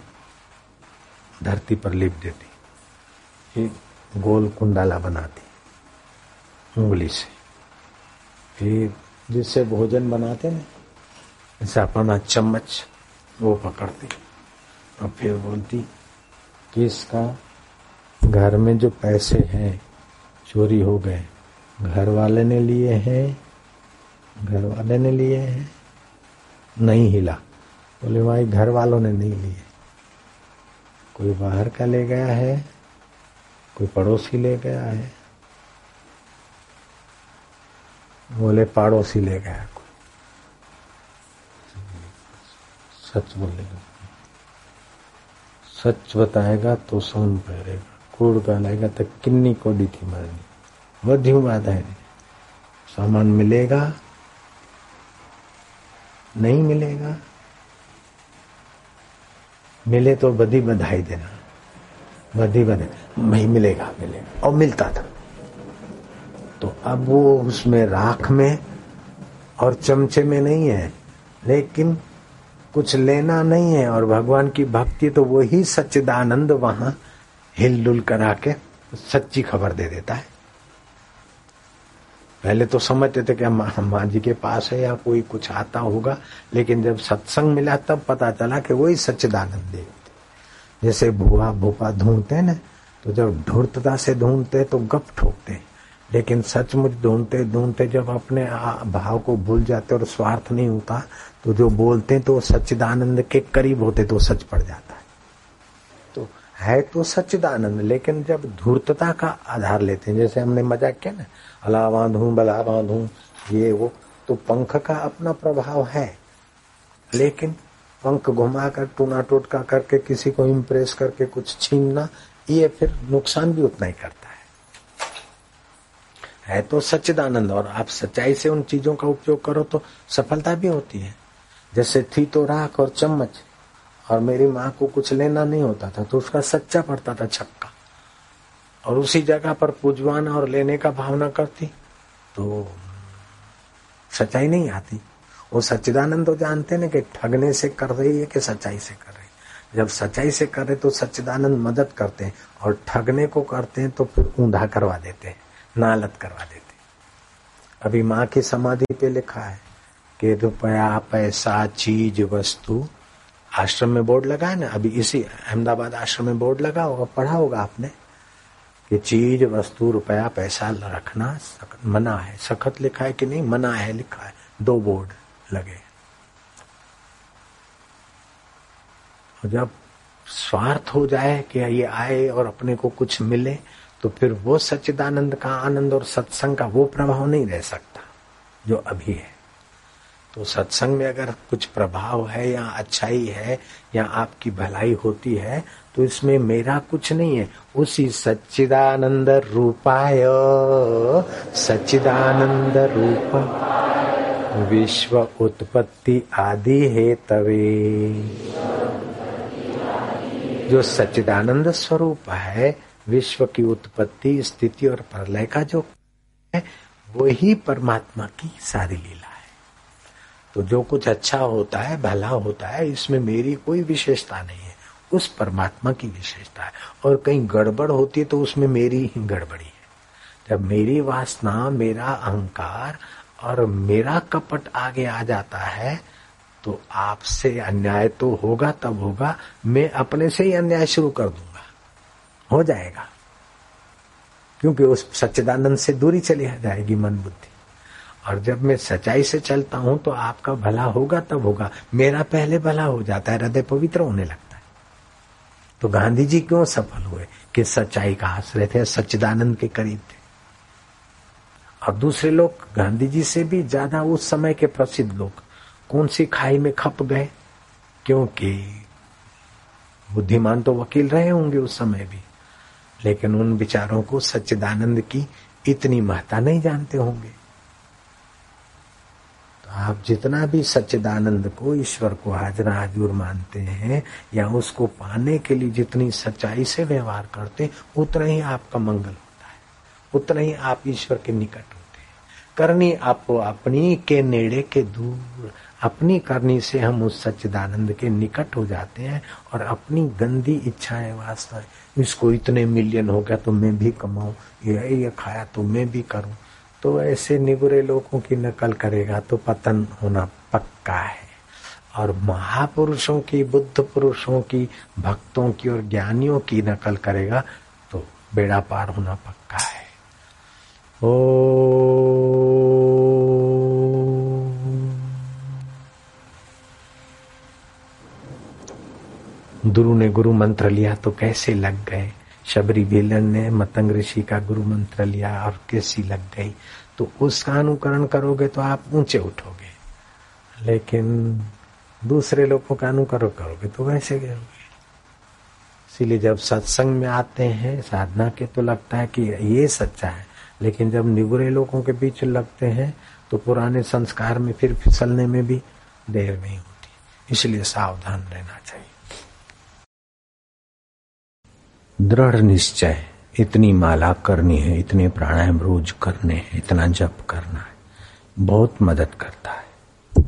धरती पर लिप देती, फिर गोल कुंडाला बनाती उंगली से, फिर जिससे भोजन बनाते ना, ऐसा अपना चम्मच वो पकड़ती और फिर बोलती कि इसका घर में जो पैसे हैं चोरी हो गए, घर वाले ने लिए हैं, घर वाले ने लिए हैं। नहीं हिला। बोले भाई घर वालों ने नहीं लिए, कोई बाहर का ले गया है, कोई पड़ोसी ले गया है। बोले पड़ोसी ले गया कोई। सच बोलेगा, सच बताएगा तो सोन पहरेगा, कूड़ गालेगा तो किन्नी कोडी थी मरनी। वधी बात है, सामान मिलेगा नहीं मिलेगा, मिले तो बधी बधाई देना, बधी बधाई नहीं मिलेगा मिलेगा, और मिलता था। तो अब वो उसमें राख में और चमचे में नहीं है, लेकिन कुछ लेना नहीं है और भगवान की भक्ति, तो वही सच्चिदानंद वहां हिलडुल करा के सच्ची खबर दे देता है। पहले तो समझते थे कि माँ जी के पास है या कोई कुछ आता होगा, लेकिन जब सत्संग मिला तब पता चला कि वही सच्चिदानंद देव थे। जैसे भुआ भूपा ढूंढते हैं ना, तो जब धूर्तता से ढूंढते तो गप ठोकते, लेकिन सचमुच ढूंढते ढूंढते जब अपने भाव को भूल जाते और स्वार्थ नहीं होता, तो जो बोलते तो सच्चिदानंद के करीब होते तो सच पड़ जाता है। तो है तो सच्चिदानंद, लेकिन जब धूर्तता का आधार लेते हैं, जैसे हमने मजाक किया ना, अला बांधूं बला बांधूं ये वो, तो पंख का अपना प्रभाव है, लेकिन पंख घुमाकर टूना टोटका करके किसी को इम्प्रेस करके कुछ छीनना, ये फिर नुकसान भी उतना ही करता है। है तो सच्चिदानंद, और आप सच्चाई से उन चीजों का उपयोग करो तो सफलता भी होती है। जैसे थी तो राख और चम्मच, और मेरी माँ को कुछ लेना नहीं होता था तो उसका सच्चा पड़ता था छक्का, और उसी जगह पर पूजवाना और लेने का भावना करती तो सच्चाई नहीं आती। वो सच्चिदानंद तो जानते ना कि ठगने से कर रही है कि सच्चाई से कर रही है। जब सच्चाई से कर रहे तो सच्चिदानंद मदद करते हैं, और ठगने को करते हैं तो फिर ऊंधा करवा देते हैं, नालत करवा देते हैं। अभी माँ की समाधि पे लिखा है कि रुपया पैसा चीज वस्तु, आश्रम में बोर्ड लगा है ना, अभी इसी अहमदाबाद आश्रम में बोर्ड लगा होगा, पढ़ा होगा आपने कि चीज वस्तु रुपया पैसा रखना मना है। सखत लिखा है कि नहीं, मना है लिखा है, दो बोर्ड लगे। जब स्वार्थ हो जाए कि ये आए और अपने को कुछ मिले, तो फिर वो सच्चिदानंद का आनंद और सत्संग का वो प्रभाव नहीं रह सकता जो अभी है। तो सत्संग में अगर कुछ प्रभाव है या अच्छाई है या आपकी भलाई होती है, तो इसमें मेरा कुछ नहीं है। उसी सच्चिदानंद रूपाय सच्चिदानंद रूप विश्व उत्पत्ति आदि हेतवे, जो सच्चिदानंद स्वरूप है, विश्व की उत्पत्ति स्थिति और प्रलय का जो है, वही परमात्मा की सारी लीला है। तो जो कुछ अच्छा होता है, भला होता है, इसमें मेरी कोई विशेषता नहीं है, उस परमात्मा की विशेषता है। और कहीं गड़बड़ होती है तो उसमें मेरी ही गड़बड़ी है। जब मेरी वासना, मेरा अहंकार और मेरा कपट आगे आ जाता है, तो आपसे अन्याय तो होगा, तब होगा मैं अपने से ही अन्याय शुरू कर दूंगा, हो जाएगा, क्योंकि उस सच्चिदानंद से दूरी चली जाएगी मन बुद्धि। और जब मैं सच्चाई से चलता हूं तो आपका भला होगा, तब होगा, मेरा पहले भला हो जाता है, हृदय पवित्र होने लगता है। तो गांधी जी क्यों सफल हुए कि सच्चाई का आश्रय थे, सच्चिदानंद के करीब थे। और दूसरे लोग गांधी जी से भी ज्यादा उस समय के प्रसिद्ध लोग कौन सी खाई में खप गए, क्योंकि बुद्धिमान तो वकील रहे होंगे उस समय भी, लेकिन उन विचारों को सच्चिदानंद की इतनी महत्ता नहीं जानते होंगे। आप जितना भी सच्चिदानंद को, ईश्वर को हाजरा हाजूर मानते हैं या उसको पाने के लिए जितनी सच्चाई से व्यवहार करते, उतना ही आपका मंगल होता है, उतना ही आप ईश्वर के निकट होते हैं। करनी आपको अपनी के नेड़े के दूर, अपनी करनी से हम उस सच्चिदानंद के निकट हो जाते हैं और अपनी गंदी इच्छाएं वासनाएं, इसको इतने मिलियन हो गया तो मैं भी कमाऊं, ये ये खाया तो मैं भी करूं, तो ऐसे निगुरे लोगों की नकल करेगा तो पतन होना पक्का है। और महापुरुषों की, बुद्ध पुरुषों की, भक्तों की और ज्ञानियों की नकल करेगा तो बेड़ा पार होना पक्का है। ओ गुरु ने गुरु मंत्र लिया तो कैसे लग गए, शबरी बेलन ने मतंग ऋषि का गुरु मंत्र लिया और कैसी लग गई। तो उसका अनुकरण करोगे तो आप ऊंचे उठोगे, लेकिन दूसरे लोगों का अनुकरण करोगे तो वैसे गिरोगे। इसीलिए जब सत्संग में आते हैं साधना के तो लगता है कि ये सच्चा है, लेकिन जब निगुरे लोगों के बीच लगते हैं तो पुराने संस्कार में फिर फिसलने में भी देर नहीं होती। इसलिए सावधान रहना चाहिए। दृढ़ निश्चय, इतनी माला करनी है, इतने प्राणायाम रोज करने हैं, इतना जप करना है, बहुत मदद करता है।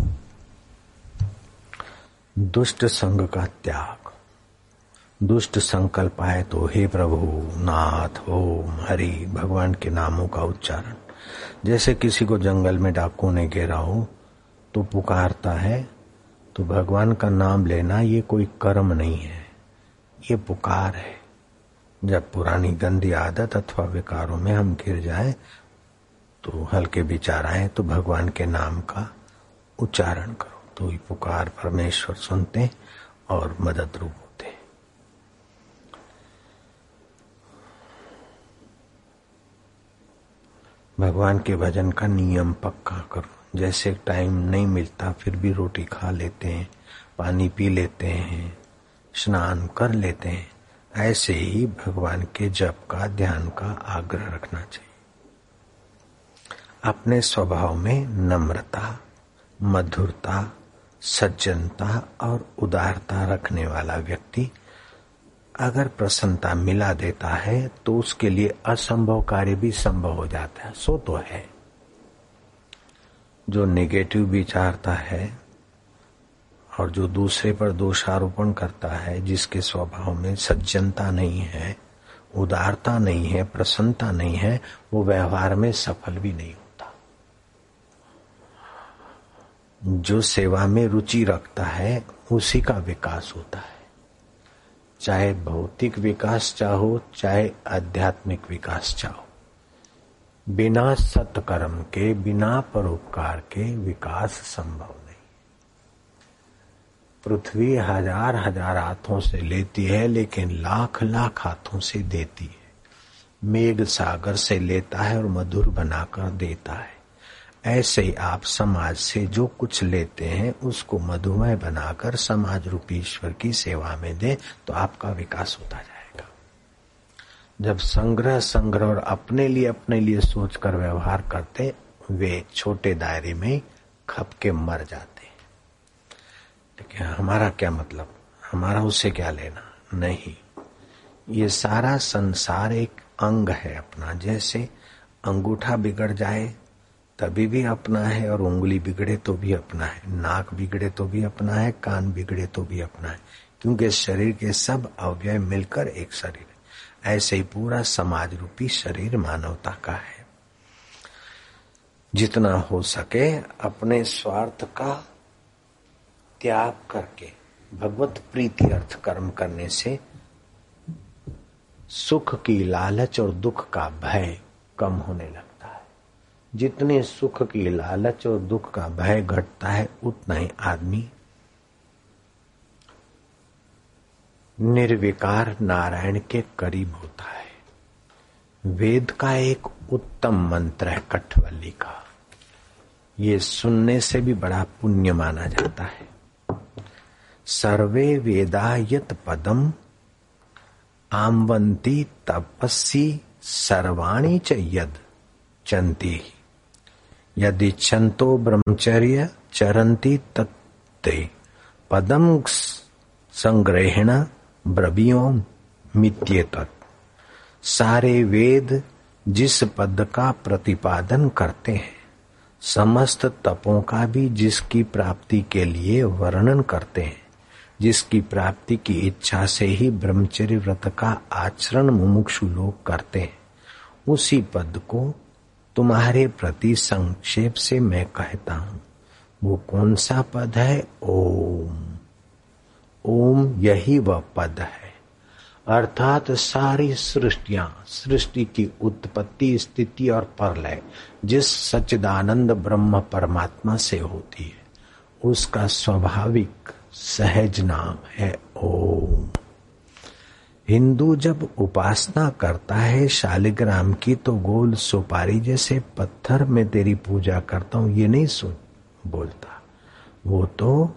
दुष्ट संग का त्याग, दुष्ट संकल्प आए तो हे प्रभु, नाथ, ओम, हरि, भगवान के नामों का उच्चारण। जैसे किसी को जंगल में डाकुओं ने घेरा हो तो पुकारता है, तो भगवान का नाम लेना ये कोई कर्म नहीं है, ये पुकार है। जब पुरानी गंदी आदत अथवा विकारों में हम गिर जाए तो हल्के विचार आए तो भगवान के नाम का उच्चारण करो, तो ये पुकार परमेश्वर सुनते और मदद रूप होते। भगवान के भजन का नियम पक्का करो। जैसे टाइम नहीं मिलता फिर भी रोटी खा लेते हैं, पानी पी लेते हैं, स्नान कर लेते हैं, ऐसे ही भगवान के जप का, ध्यान का आग्रह रखना चाहिए। अपने स्वभाव में नम्रता, मधुरता, सज्जनता और उदारता रखने वाला व्यक्ति अगर प्रसन्नता मिला देता है तो उसके लिए असंभव कार्य भी संभव हो जाता है। सो तो है। जो नेगेटिव विचारता है और जो दूसरे पर दोषारोपण करता है, जिसके स्वभाव में सज्जनता नहीं है, उदारता नहीं है, प्रसन्नता नहीं है, वो व्यवहार में सफल भी नहीं होता। जो सेवा में रुचि रखता है उसी का विकास होता है। चाहे भौतिक विकास चाहो, चाहे आध्यात्मिक विकास चाहो, बिना सत्कर्म के, बिना परोपकार के विकास संभव नहीं। पृथ्वी हजार हजार हाथों से लेती है लेकिन लाख लाख हाथों से देती है। मेघ सागर से लेता है और मधुर बनाकर देता है। ऐसे ही आप समाज से जो कुछ लेते हैं उसको मधुमय बनाकर समाज रूपी ईश्वर की सेवा में दे तो आपका विकास होता जाएगा। जब संग्रह संग्रह और अपने लिए अपने लिए सोचकर व्यवहार करते, वे छोटे दायरे में खप के मर जाते। लेकिन हमारा क्या मतलब, हमारा उससे क्या लेना, नहीं। ये सारा संसार एक अंग है अपना। जैसे अंगूठा बिगड़ जाए तभी भी अपना है और उंगली बिगड़े तो भी अपना है, नाक बिगड़े तो भी अपना है, कान बिगड़े तो भी अपना है, क्योंकि शरीर के सब अवयव मिलकर एक शरीर है। ऐसे ही पूरा समाज रूपी शरीर मानवता का है। जितना हो सके अपने स्वार्थ का त्याग करके भगवत प्रीति अर्थ कर्म करने से सुख की लालच और दुख का भय कम होने लगता है। जितने सुख की लालच और दुख का भय घटता है उतना ही आदमी निर्विकार नारायण के करीब होता है। वेद का एक उत्तम मंत्र है कठवल्ली का, ये सुनने से भी बड़ा पुण्य माना जाता है। सर्वे वेदा यत पदम आमवंती तपस्वी सर्वाणि च यद चंती यदि छंतो ब्रह्मचर्य चरंती तत्ते पदम संग्रहण ब्रवीयो मित्येतत्। सारे वेद जिस पद का प्रतिपादन करते हैं, समस्त तपों का भी जिसकी प्राप्ति के लिए वर्णन करते हैं, जिसकी प्राप्ति की इच्छा से ही ब्रह्मचर्य व्रत का आचरण मुमुक्षु लोग करते हैं, उसी पद को तुम्हारे प्रति संक्षेप से मैं कहता हूं। वो कौन सा पद है? ओम। ओम यही वह पद है, अर्थात सारी सृष्टियां, सृष्टि की उत्पत्ति, स्थिति और प्रलय जिस सच्चिदानंद ब्रह्म परमात्मा से होती है, उसका स्वाभाविक सहज नाम है ओम। हिंदू जब उपासना करता है शालिग्राम की, तो गोल सुपारी जैसे पत्थर में तेरी पूजा करता हूं ये नहीं सोच बोलता, वो तो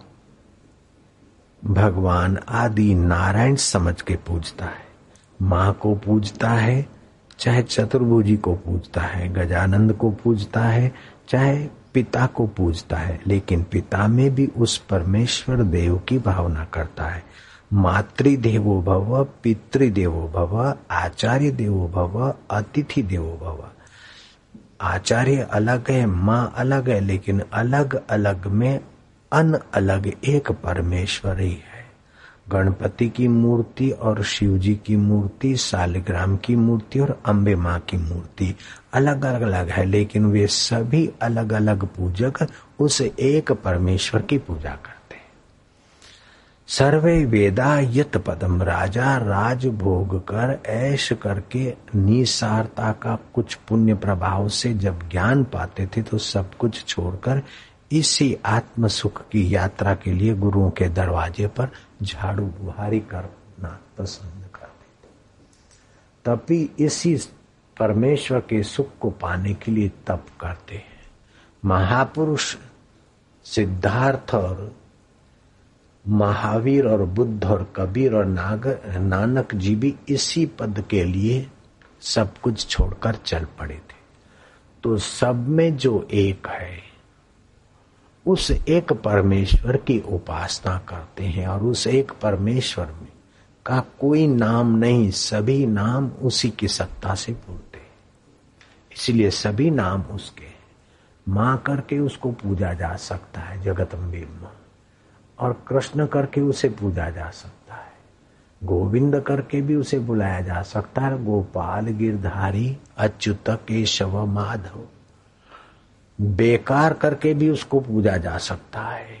भगवान आदि नारायण समझ के पूजता है। माँ को पूजता है, चाहे चतुर्भुजी को पूजता है, गजानंद को पूजता है, चाहे पिता को पूजता है, लेकिन पिता में भी उस परमेश्वर देव की भावना करता है। मातृदेवो भव, पितृदेवो भव, आचार्य देवो भव, अतिथि देवो भव। आचार्य अलग है, माँ अलग है, लेकिन अलग अलग में अन अलग एक परमेश्वर ही है। गणपति की मूर्ति और शिव जी की मूर्ति, शालिग्राम की मूर्ति और अम्बे माँ की मूर्ति अलग अलग है, लेकिन वे सभी अलग अलग पूजक उस एक परमेश्वर की पूजा करते हैं। सर्वे वेदा यत पदम, राजा राज भोग कर ऐश करके निसारता का कुछ पुण्य प्रभाव से जब ज्ञान पाते थे, तो सब कुछ छोड़कर इसी आत्म सुख की यात्रा के लिए गुरुओं के दरवाजे पर झाड़ू बुहारी करना पसंद करते थे। तभी इसी परमेश्वर के सुख को पाने के लिए तप करते हैं। महापुरुष सिद्धार्थ और महावीर और बुद्ध और कबीर और नाग नानक जी भी इसी पद के लिए सब कुछ छोड़कर चल पड़े थे। तो सब में जो एक है, उस एक परमेश्वर की उपासना करते हैं, और उस एक परमेश्वर में का कोई नाम नहीं, सभी नाम उसी की सत्ता से बोलते हैं, इसलिए सभी नाम उसके हैं। माँ करके उसको पूजा जा सकता है, जगदम्बे माँ, और कृष्ण करके उसे पूजा जा सकता है, गोविंद करके भी उसे बुलाया जा सकता है, गोपाल, गिरधारी, अच्युत, केशव, माधव। बेकार करके भी उसको पूजा जा सकता है।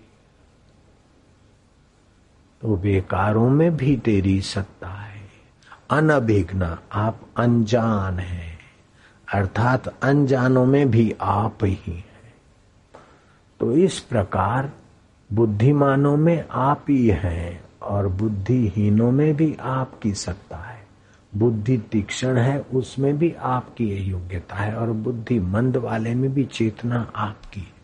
तो बेकारों में भी तेरी सत्ता है। अनभिघ्न, आप अनजान हैं, अर्थात अनजानों में भी आप ही हैं। तो इस प्रकार बुद्धिमानों में आप ही हैं और बुद्धिहीनों में भी आपकी सत्ता है। बुद्धि तीक्ष्ण है, उसमें भी आपकी योग्यता है, और बुद्धि मंद वाले में भी चेतना आपकी है।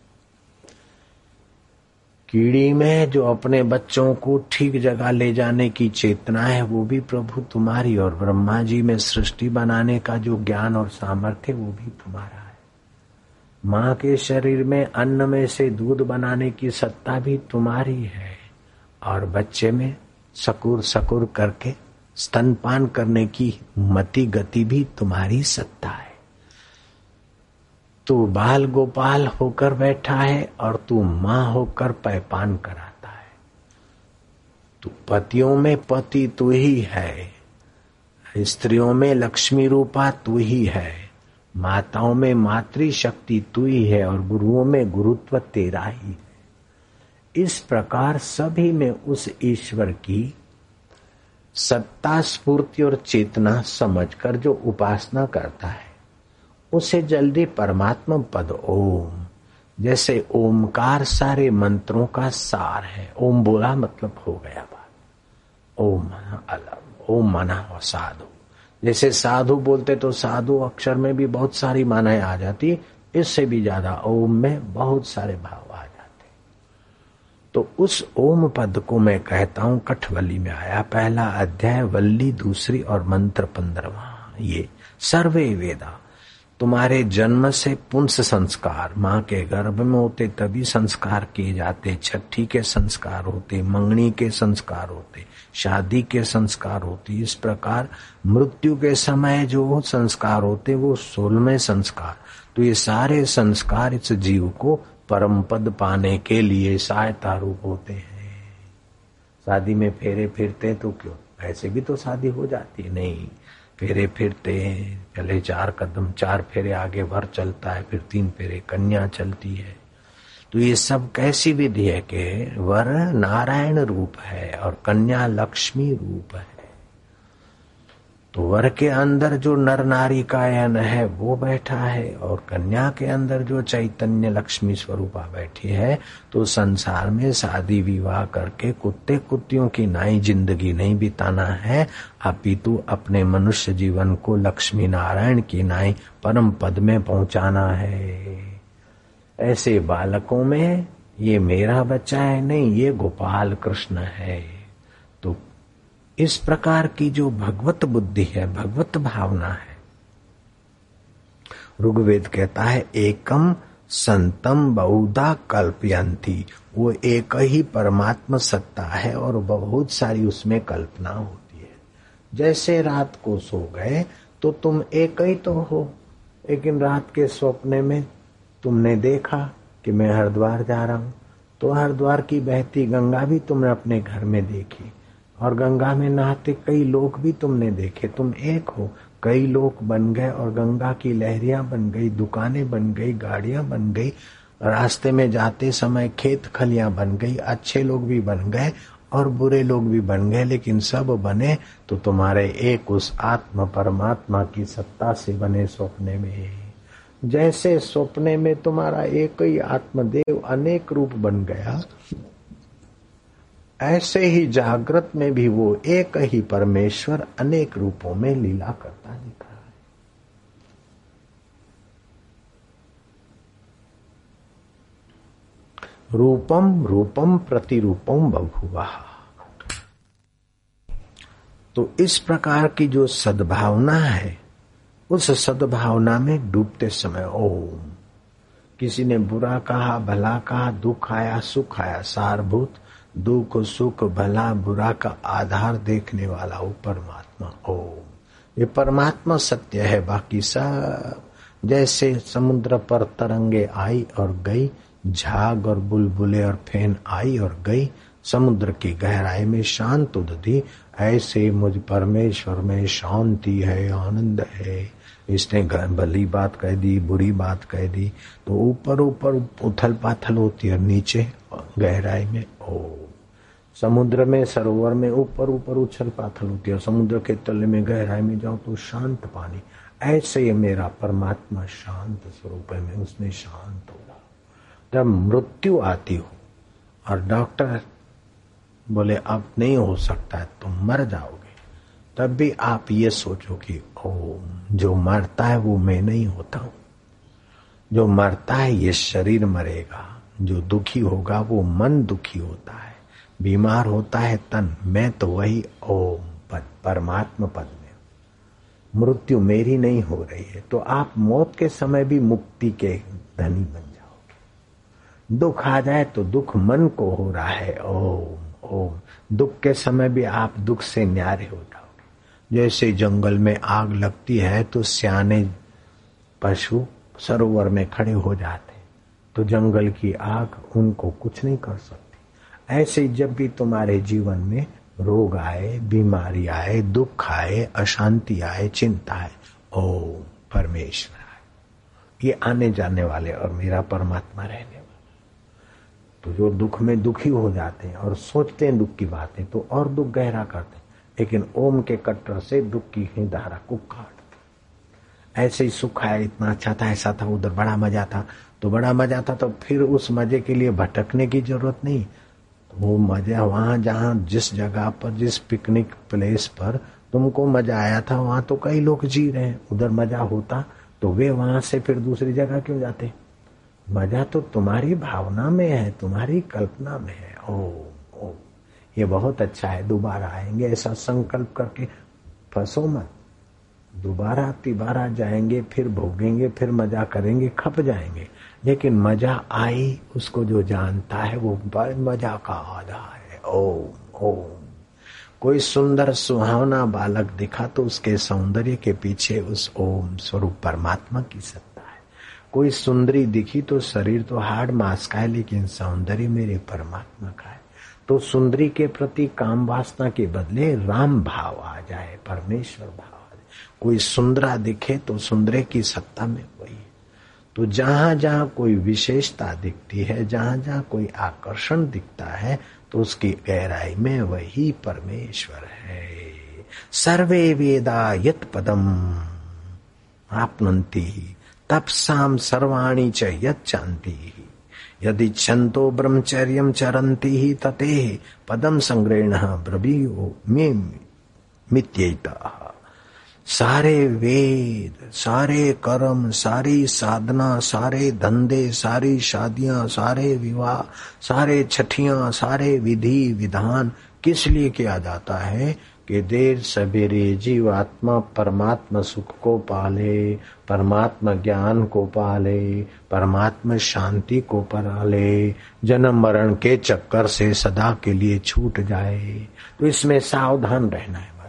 कीड़ी में जो अपने बच्चों को ठीक जगह ले जाने की चेतना है, वो भी प्रभु तुम्हारी, और ब्रह्मा जी में सृष्टि बनाने का जो ज्ञान और सामर्थ्य, वो भी तुम्हारा है। माँ के शरीर में अन्न में से दूध बनाने की सत्ता भी तुम्हारी है, और बच्चे में सकुर सकुर करके स्तनपान करने की मति गति भी तुम्हारी सत्ता है। तू बाल गोपाल होकर बैठा है और तू मां होकर पैपान कराता है। तू पतियों में पति तू ही है, स्त्रियों में लक्ष्मी रूपा तू ही है, माताओं में मातृ शक्ति तू ही है, और गुरुओं में गुरुत्व तेरा ही है। इस प्रकार सभी में उस ईश्वर की सत्ता, स्फूर्ति और चेतना समझकर जो उपासना करता है, उसे जल्दी परमात्मा पद ओम, जैसे ओमकार सारे मंत्रों का सार है। ओम बोला मतलब हो गया बात। ओम मना अलग, ओम मना और साधु। जैसे साधु बोलते तो साधु अक्षर में भी बहुत सारी मानाएं आ जाती, इससे भी ज्यादा ओम में बहुत सारे भाव आ जाते। तो तो उस ओम पद को मैं कहता हूं कठवली में आया, पहला अध्याय वल्ली दूसरी और मंत्र पंद्रवा। ये सर्वे वेदा, तुम्हारे जन्म से पुंस संस्कार, माँ के गर्भ में होते तभी संस्कार किए जाते, छठी के संस्कार होते, मंगनी के संस्कार होते, शादी के संस्कार होते। इस प्रकार मृत्यु के समय जो संस्कार होते वो सोलहवें संस्कार। तो ये सारे संस्कार इस जीव को परम पद पाने के लिए सहायता रूप होते हैं। शादी में फेरे फिरते तो क्यों, ऐसे भी तो शादी हो जाती है। नहीं, फेरे फिरते हैं, पहले चार कदम चार फेरे आगे वर चलता है, फिर तीन फेरे कन्या चलती है। तो ये सब कैसी विधि है कि वर नारायण रूप है और कन्या लक्ष्मी रूप है। तो वर के अंदर जो नर नारी कायन है वो बैठा है और कन्या के अंदर जो चैतन्य लक्ष्मी स्वरूपा बैठी है। तो संसार में शादी विवाह करके कुत्ते कुत्तियों की नाई जिंदगी नहीं बिताना है, अपितु अपने मनुष्य जीवन को लक्ष्मी नारायण की नाई परम पद में पहुंचाना है। ऐसे बालकों में ये मेरा बच्चा है नहीं, ये गोपाल कृष्ण है। तो इस प्रकार की जो भगवत बुद्धि है, भगवत भावना है, ऋग्वेद कहता है एकम संतम बहुधा कल्पयंती, वो एक ही परमात्मा सत्ता है और बहुत सारी उसमें कल्पना होती है। जैसे रात को सो गए तो तुम एक ही तो हो, लेकिन रात के सपने में तुमने देखा कि मैं हरिद्वार जा रहा हूं, तो हरिद्वार की बहती गंगा भी तुमने अपने घर में देखी और गंगा में नहाते कई लोग भी तुमने देखे। तुम एक हो, कई लोग बन गए और गंगा की लहरियां बन गई, दुकानें बन गई, गाड़ियां बन गई, रास्ते में जाते समय खेत खलियां बन गई, अच्छे लोग भी बन गए और बुरे लोग भी बन गए, लेकिन सब बने तो तुम्हारे एक उस आत्म परमात्मा की सत्ता से बने। स्वप्ने में जैसे स्वप्ने में तुम्हारा एक ही आत्मदेव अनेक रूप बन गया, ऐसे ही जागृत में भी वो एक ही परमेश्वर अनेक रूपों में लीला करता दिख रहा है। रूपम रूपम प्रतिरूपम बभुवा। तो इस प्रकार की जो सद्भावना है, उस सद्भावना में डूबते समय ओम, किसी ने बुरा कहा, भला कहा, दुख आया, सुख आया, सारभूत दुख सुख भला बुरा का आधार देखने वाला वो परमात्मा ओम। ये परमात्मा सत्य है, बाकी सब जैसे समुद्र पर तरंगे आई और गई, झाग और बुलबुले और फेन आई और गई, समुद्र की गहराई में शांत उदधी, ऐसे मुझ परमेश्वर में शांति है, आनंद है। इसने भली बात कह दी, बुरी बात कह दी, तो ऊपर ऊपर उथल पाथल होती है, नीचे गहराई में ओ। समुद्र में, सरोवर में ऊपर ऊपर उछल पाथल होती है, समुद्र के तले में गहराई में जाओ तो शांत पानी। ऐसे ये मेरा परमात्मा शांत स्वरूप है, मैं उसमें शांत हो रहा। जब मृत्यु आती हो और डॉक्टर बोले अब नहीं हो सकता है, तुम मर जाओगे, तब भी आप ये सोचो कि ओम, जो मरता है वो मैं नहीं होता हूं, जो मरता है ये शरीर मरेगा, जो दुखी होगा वो मन दुखी होता है, बीमार होता है तन, मैं तो वही ओम पद परमात्मा पद में। मृत्यु मेरी नहीं हो रही है, तो आप मौत के समय भी मुक्ति के धनी बन जाओगे। दुख आ जाए तो दुख मन को हो रहा है ओम ओम, दुख के समय भी आप दुख से न्यारे हो जाओगे। जैसे जंगल में आग लगती है तो सियाने पशु सरोवर में खड़े हो जाते, तो जंगल की आग उनको कुछ नहीं कर सकती। ऐसे जब भी तुम्हारे जीवन में रोग आए, बीमारी आए, दुख आए, अशांति आए, चिंता आए, ओम परमेश्वर आए, ये आने जाने वाले और मेरा परमात्मा रहने वाला। तो जो दुख में दुखी हो जाते हैं और सोचते हैं दुख की बातें तो और दुख गहरा करते हैं, लेकिन ओम के कट्टर से दुख की ही धारा को काट। ऐसे ही सुख आया, इतना अच्छा था, ऐसा था, उधर बड़ा मजा था, तो बड़ा मजा था, तो फिर उस मजे के लिए भटकने की जरूरत नहीं। तो वो मजा वहां जहां जिस जगह पर, जिस पिकनिक प्लेस पर तुमको मजा आया था, वहां तो कई लोग जी रहे हैं, उधर मजा होता तो वे वहां से फिर दूसरी जगह क्यों जाते। मजा तो तुम्हारी भावना में है, तुम्हारी कल्पना में है। ओ ओ ये बहुत अच्छा है, दोबारा आएंगे, ऐसा संकल्प करके फंसो मत। दोबारा तिबारा जाएंगे, फिर भोगेंगे, फिर मजा करेंगे, खप जाएंगे। लेकिन मजा आई, उसको जो जानता है वो मजा का आधार है। ओम ओम। कोई सुंदर सुहावना बालक दिखा तो उसके सौंदर्य के पीछे उस ओम स्वरूप परमात्मा की सत्ता है। कोई सुंदरी दिखी तो शरीर तो हाड़ मांस का है, लेकिन सौंदर्य मेरे परमात्मा का है। तो सुंदरी के प्रति काम वासना के बदले राम भाव आ जाए, परमेश्वर भाव आ जाए। कोई सुंदरा दिखे तो सुंदरे की सत्ता में वही। तो जहां जहां कोई विशेषता दिखती है, जहां जहां कोई आकर्षण दिखता है, तो उसकी गहराई में वही परमेश्वर है। सर्वे वेदा यत् पदम आपनन्ति तपसाम सर्वाणि च यच्चान्ति यदि छन्तो ब्रह्मचर्यं चरन्ति ही तते पदम संग्रहणः ब्रवीयो मे मित्येतः। सारे वेद, सारे कर्म, सारी साधना, सारे धंधे, सारी शादियां, सारे विवाह, सारे छठियां, सारे विधि विधान किस लिए किया जाता है कि देर सवेरे जीवात्मा परमात्मा सुख को पाले, परमात्मा ज्ञान को पाले, परमात्मा शांति को पाले, जन्म मरण के चक्कर से सदा के लिए छूट जाए। तो इसमें सावधान रहना है।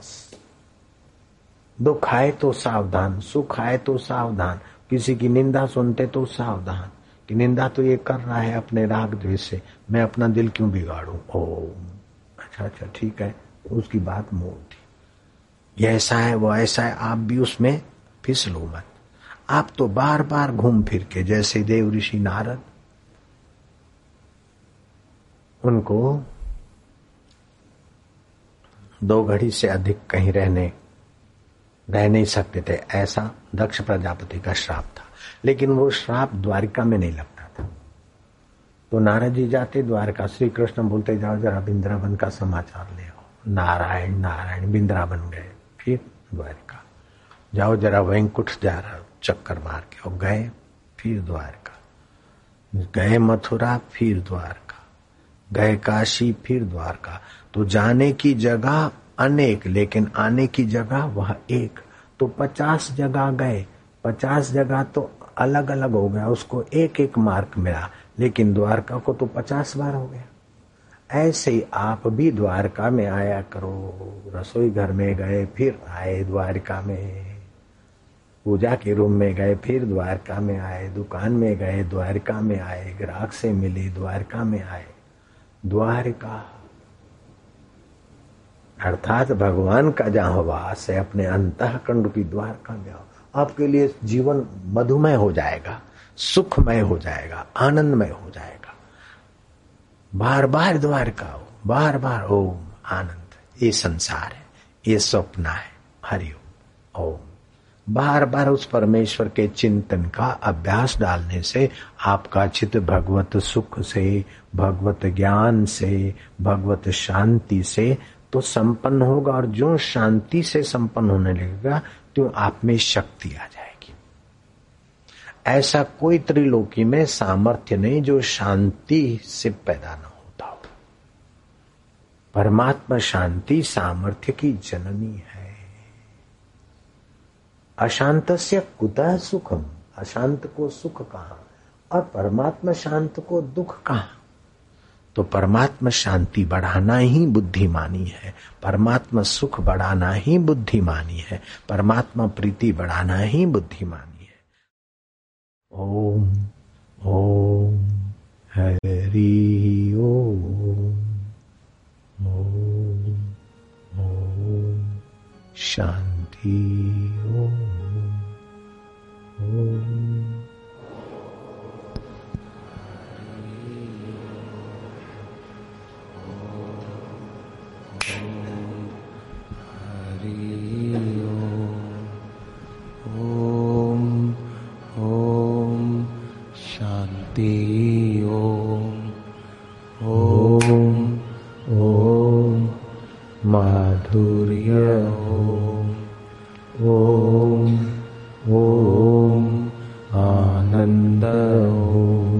दुख आए तो सावधान, सुख आए तो सावधान, किसी की निंदा सुनते तो सावधान कि निंदा तो ये कर रहा है अपने राग द्वेष से, मैं अपना दिल क्यों बिगाड़ूं। ओ अच्छा अच्छा ठीक है, उसकी बात मोड़ दी। ये ऐसा है, वो ऐसा है, आप भी उसमें फिसलो मत। आप तो बार बार घूम फिर के, जैसे देव ऋषि नारद, उनको दो घड़ी से अधिक कहीं रहने रह नहीं सकते थे, ऐसा दक्ष प्रजापति का श्राप था। लेकिन वो श्राप द्वारिका में नहीं लगता था। तो नारद जी जाते द्वारका, श्री कृष्ण बोलते जाओ जरा वृंदावन का समाचार ले आओ। नारायण नारायण वृंदावन गए, फिर द्वारका जाओ जरा वैंकुंठ जा रहा चक्कर मार के, और गए फिर द्वारका, गए मथुरा फिर द्वारका, गए काशी फिर द्वारका। तो जाने की जगह अनेक, लेकिन आने की जगह वह एक। तो पचास जगह गए, पचास जगह तो अलग अलग हो गया, उसको एक एक मार्क मिला, लेकिन द्वारका को तो पचास बार हो गया। ऐसे ही आप भी द्वारका में आया करो। रसोई घर में गए फिर आए द्वारका में, पूजा के रूम में गए फिर द्वारका में आए, दुकान में गए द्वारका में आए, ग्राहक से मिले द्वारका में आए। द्वारका अर्थात भगवान का जहां वास है, अपने अंतःकरण की द्वारका में आओ। आपके लिए जीवन मधुमय हो जाएगा, सुखमय हो जाएगा, आनंदमय हो जाएगा। बार बार द्वारका आओ, बार बार ओम आनंद। ये संसार है, ये स्वप्न है, हरिओम ओम। बार बार उस परमेश्वर के चिंतन का अभ्यास डालने से आपका चित्त भगवत सुख से, भगवत ज्ञान से, भगवत शांति से तो संपन्न होगा। और जो शांति से संपन्न होने लगेगा तो आप में शक्ति आ जाएगी। ऐसा कोई त्रिलोकी में सामर्थ्य नहीं जो शांति से पैदा न होता हो। परमात्मा शांति सामर्थ्य की जननी है। अशांतस्य कुतः सुखम, अशांत को सुख कहां, और परमात्मा शांत को दुख कहां। तो परमात्मा शांति बढ़ाना ही बुद्धिमानी है, परमात्मा सुख बढ़ाना ही बुद्धिमानी है, परमात्मा प्रीति बढ़ाना ही बुद्धिमानी है। ओम ओम हरि ओम ओम ओम शांति ओम ओम। माधुर्य ओम ओम ओम आनंद ओम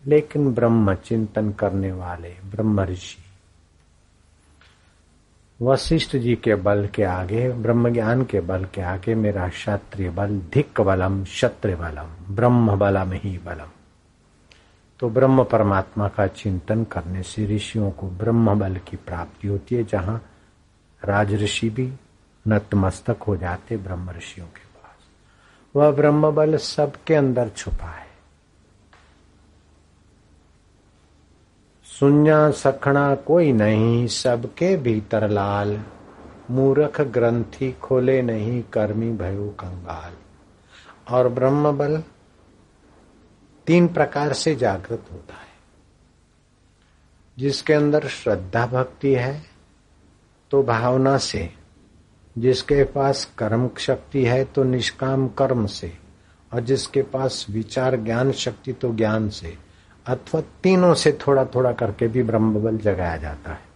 लेकिन ब्रह्म चिंतन करने वाले ब्रह्म ऋषि वशिष्ठ जी के बल के आगे, ब्रह्म ज्ञान के बल के आगे मेरा क्षत्रिय बल, धिक् बलम क्षत्रिय बलम, ब्रह्म बलम ही बलम। तो ब्रह्म परमात्मा का चिंतन करने से ऋषियों को ब्रह्म बल की प्राप्ति होती है, जहां राज ऋषि भी नतमस्तक हो जाते ब्रह्म ऋषियों के पास। वह ब्रह्म बल सबके अंदर छुपा है। सुन्या सखना कोई नहीं, सबके भीतर लाल, मूर्ख ग्रंथि खोले नहीं, कर्मी भयो कंगाल। और ब्रह्म बल तीन प्रकार से जागृत होता है। जिसके अंदर श्रद्धा भक्ति है तो भावना से, जिसके पास कर्म शक्ति है तो निष्काम कर्म से, और जिसके पास विचार ज्ञान शक्ति तो ज्ञान से, अथवा तीनों से थोड़ा थोड़ा करके भी ब्रह्म बल जगाया जाता है।